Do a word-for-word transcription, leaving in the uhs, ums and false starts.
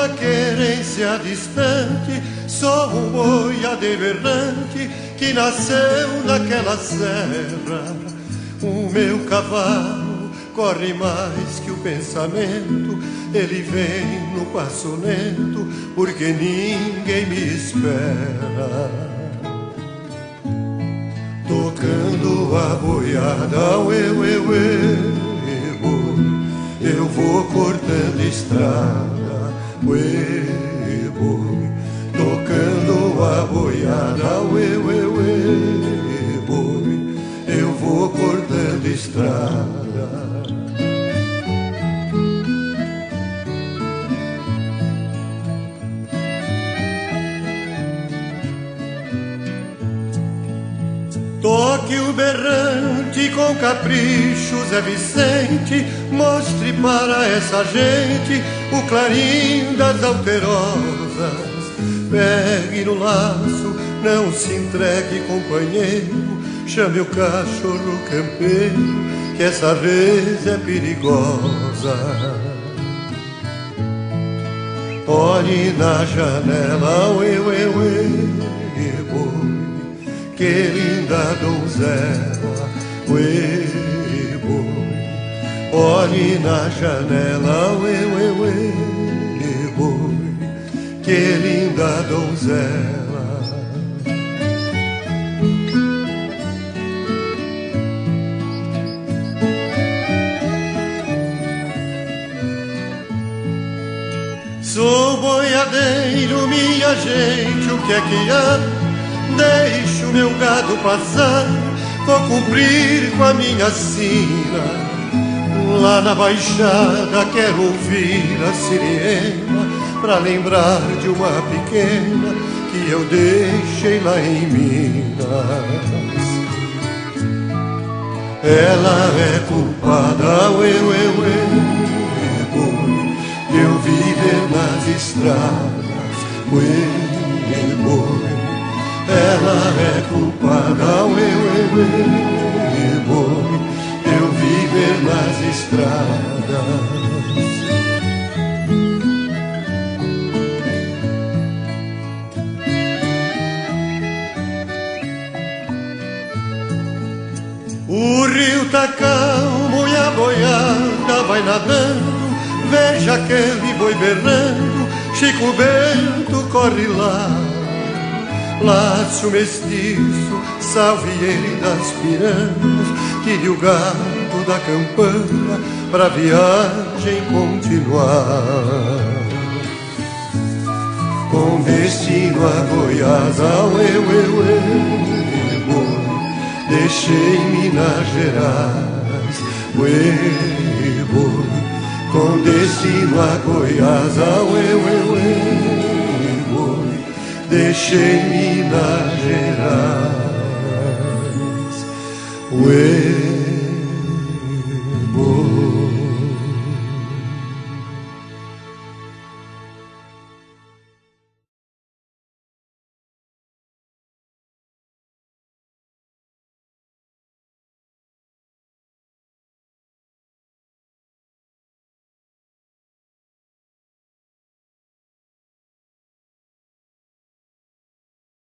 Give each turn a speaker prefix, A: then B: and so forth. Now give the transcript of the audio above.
A: uma querência distante, sou um boiadeiro errante que nasceu naquela serra. O meu cavalo corre mais que o pensamento, ele vem no passo lento, porque ninguém me espera. Tocando a boiada, uê, uê, uê, eu vou cortando estrada, uê, boi. Tocando a boiada, uê, uê, uê, boi. Eu vou cortando estrada. Toque o berrante com capricho, Zé Vicente, mostre para essa gente o clarim das alterosas. Pegue no laço, não se entregue, companheiro, chame o cachorro campeiro, que essa res é perigosa. Olhe na janela, uê, uê, uê, boi, que linda donzela, uê, boi. Olhe na janela, uê, uê, uê, boi, que linda donzela. Sou boiadeiro, minha gente, o que é que há? Deixo meu gado passar, vou cumprir com a minha sina. Lá na baixada quero ouvir a sirena, pra lembrar de uma pequena que eu deixei lá em Minas. Ela é culpada, uê, uê, uê, boi, de eu viver nas estradas, uê, boi. Ela é culpada, uê, uê, uê, boi, eu viver nas estradas. O rio tá calmo e a boiada vai nadando, veja aquele boi berrando, Chico Bento corre lá. Laço mestiço, salvieiro das piranhas, tire o gado da campana pra viagem continuar. Com destino a Goiás, uê, uê, uê, boi, deixei Minas Gerais, uê, boi. Com destino a Goiás, uê, uê, uê, boi, deixei Minas Gerais, ué.